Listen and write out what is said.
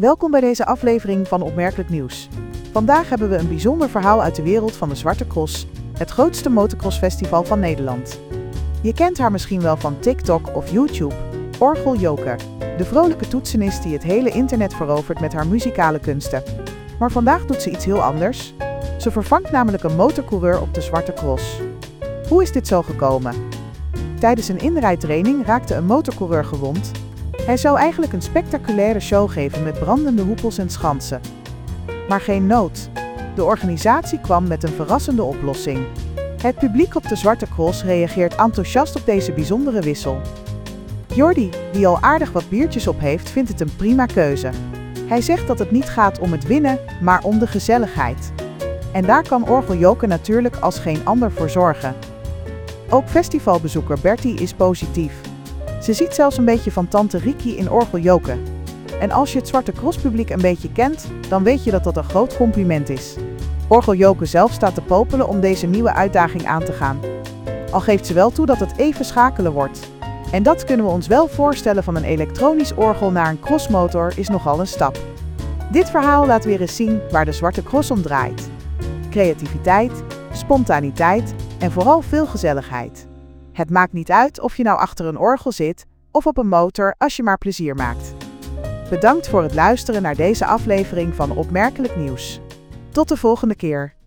Welkom bij deze aflevering van Opmerkelijk Nieuws. Vandaag hebben we een bijzonder verhaal uit de wereld van de Zwarte Cross, het grootste motocrossfestival van Nederland. Je kent haar misschien wel van TikTok of YouTube, Orgel Joke, de vrolijke toetsenist die het hele internet verovert met haar muzikale kunsten. Maar vandaag doet ze iets heel anders. Ze vervangt namelijk een motorcoureur op de Zwarte Cross. Hoe is dit zo gekomen? Tijdens een inrijdtraining raakte een motorcoureur gewond. Hij zou eigenlijk een spectaculaire show geven met brandende hoepels en schansen. Maar geen nood. De organisatie kwam met een verrassende oplossing. Het publiek op de Zwarte Cross reageert enthousiast op deze bijzondere wissel. Jordi, die al aardig wat biertjes op heeft, vindt het een prima keuze. Hij zegt dat het niet gaat om het winnen, maar om de gezelligheid. En daar kan Orgel Joke natuurlijk als geen ander voor zorgen. Ook festivalbezoeker Bertie is positief. Ze ziet zelfs een beetje van tante Riki in Orgel Joke. En als je het Zwarte Cross publiek een beetje kent, dan weet je dat dat een groot compliment is. Orgel Joke zelf staat te popelen om deze nieuwe uitdaging aan te gaan. Al geeft ze wel toe dat het even schakelen wordt. En dat kunnen we ons wel voorstellen, van een elektronisch orgel naar een crossmotor is nogal een stap. Dit verhaal laat weer eens zien waar de Zwarte Cross om draait. Creativiteit, spontaniteit en vooral veel gezelligheid. Het maakt niet uit of je nou achter een orgel zit of op een motor, als je maar plezier maakt. Bedankt voor het luisteren naar deze aflevering van Opmerkelijk Nieuws. Tot de volgende keer.